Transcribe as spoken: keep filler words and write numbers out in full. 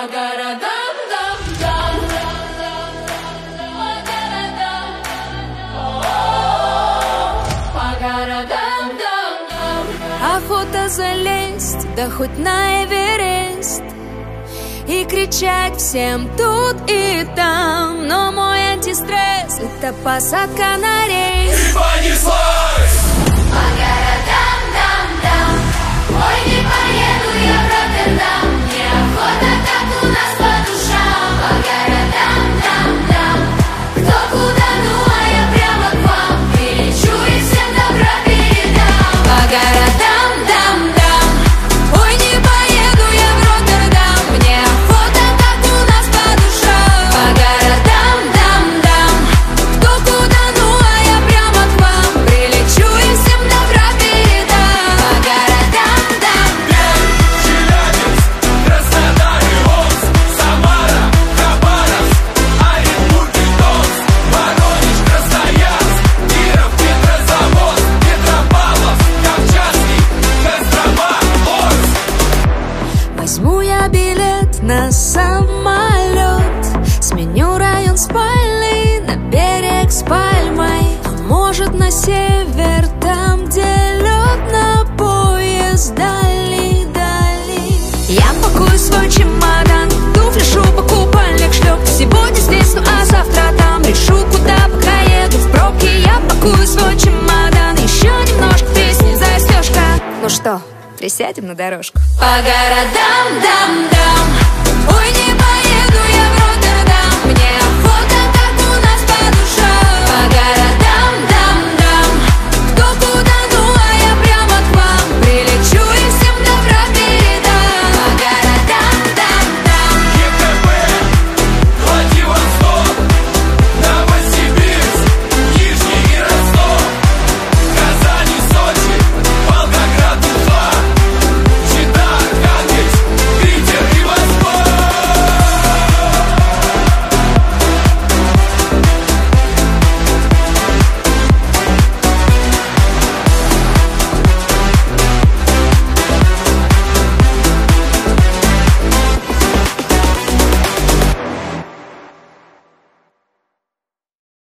городам, дам, дам, по городам, дам, дам. Охота залезть, да хоть на Эверест, и кричать всем тут и там. Но мой антистресс — это посадка на рейс. И понеслась! По городам, дам, дам. Ой, не поеду я в Роттердам. Неохота, как у нас по душам. По городам, дам, дам. Кто куда, ну а я прямо к вам. Перелечу и всем добра передам. По городам, дам, дам. Ой, не поеду я в Роттердам. Мне охота, как у нас по душам. По городам, дам, дам. Кто куда, ну а я прямо к вам. Прилечу и всем добра передам. По городам, дам, дам. Челябинск, Краснодар и Омск, Самара, Хабаровск, Оренбург и Томск, Воронеж, Красноярск, Киров, Петрозаводск, Петропавловск, Камчатский, Кострома, Орск. Возьму я билет на самолет, сменю район спальный на берег с пальмой. А может, на север, там, где лед, на поезд дальний-дальний. Я пакую свой чемодан, туфли, шуба, купальник, шлепки. Сегодня здесь, ну а завтра там. Решу, куда пока еду в пробке. Я пакую свой чемодан, еще немножко песни, застежка. Ну что, присядем на дорожку? По городам, дам, дам.